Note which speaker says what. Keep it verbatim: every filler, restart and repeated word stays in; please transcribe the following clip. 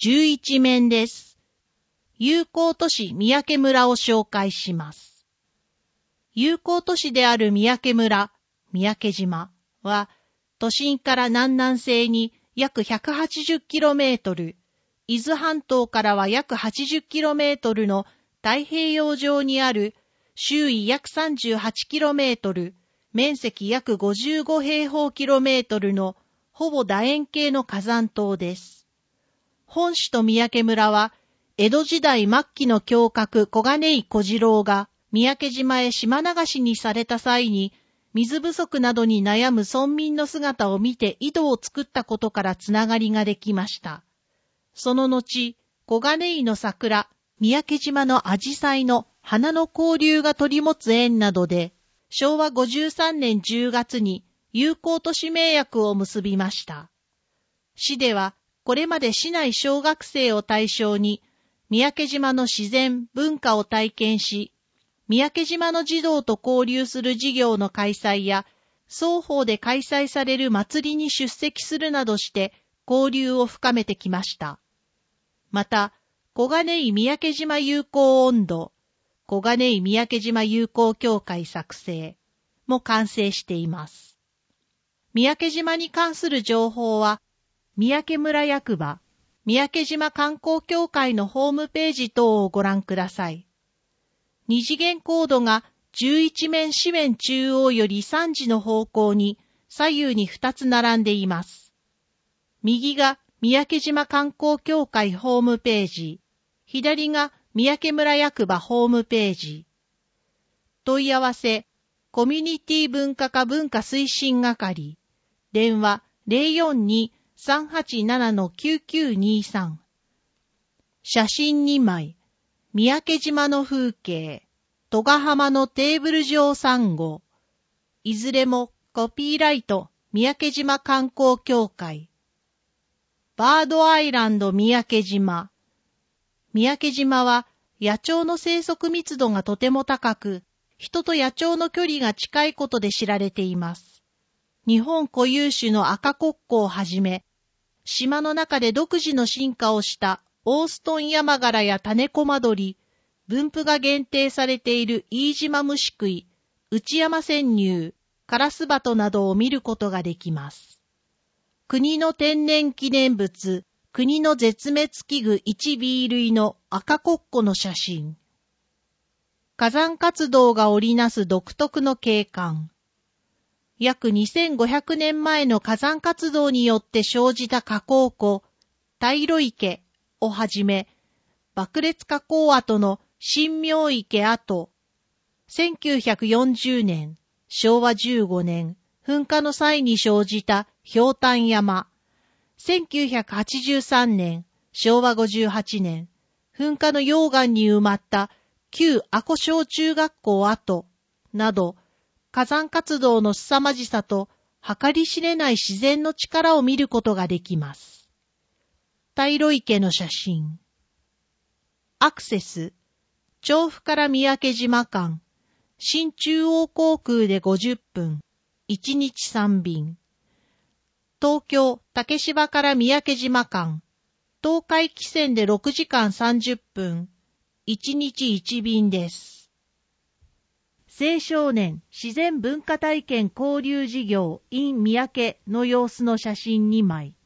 Speaker 1: じゅういちめんです。友好都市三宅村を紹介します。友好都市である三宅村、三宅島は、都心から南南西に約 ひゃくはちじゅっキロメートル、伊豆半島からは約 はちじゅっキロメートルの太平洋上にある周囲約 さんじゅうはちキロメートル、面積約ごじゅうごへいほうキロメートルのほぼ楕円形の火山島です。本市と三宅村は、江戸時代末期の侠客小金井小次郎が三宅島へ島流しにされた際に、水不足などに悩む村民の姿を見て井戸を作ったことからつながりができました。その後、小金井の桜、三宅島のアジサイの花の交流が取り持つ縁などで、しょうわごじゅうさんねんじゅうがつに友好都市盟約を結びました。市では、これまで市内小学生を対象に、三宅島の自然、文化を体験し、三宅島の児童と交流する事業の開催や、双方で開催される祭りに出席するなどして交流を深めてきました。また、小金井三宅島友好音頭、小金井三宅島友好協会作成も完成しています。三宅島に関する情報は、三宅村役場、三宅島観光協会のホームページ等をご覧ください。二次元コードがじゅういちめん紙面中央よりさんじの方向に左右にふたつ並んでいます。右が三宅島観光協会ホームページ、左が三宅村役場ホームページ。問い合わせ、コミュニティ文化課文化推進係、電話 ゼロよんに さんはちなな きゅうきゅうにさん。写真にまい。三宅島の風景、戸ヶ浜のテーブル上サンゴ、いずれもコピーライト三宅島観光協会。バードアイランド三宅島。三宅島は野鳥の生息密度がとても高く、人と野鳥の距離が近いことで知られています。日本固有種の赤コッコをはじめ、島の中で独自の進化をしたオーストンヤマガラやタネコマドリ、分布が限定されている飯島虫食い、内山潜入、カラスバトなどを見ることができます。国の天然記念物、国の絶滅危惧 ワンビー 類の赤コッコの写真。火山活動が織りなす独特の景観。約にせんごひゃくねんまえの火山活動によって生じた火口湖、大路池をはじめ、爆裂火口跡の神明池跡、せんきゅうひゃくよんじゅうねん、しょうわじゅうごねん、噴火の際に生じた氷炭山、せんきゅうひゃくはちじゅうさんねん、しょうわごじゅうはちねん、噴火の溶岩に埋まった旧阿古小中学校跡など、火山活動の凄まじさと計り知れない自然の力を見ることができます。大路池の写真。アクセス。調布から三宅島間。新中央航空でごじゅっぷん。いちにちさんびん。東京、竹芝から三宅島間。東海汽船でろくじかんさんじゅっぷん。いちにちいちびんです。青少年自然文化体験交流事業 in 三宅の様子の写真にまい。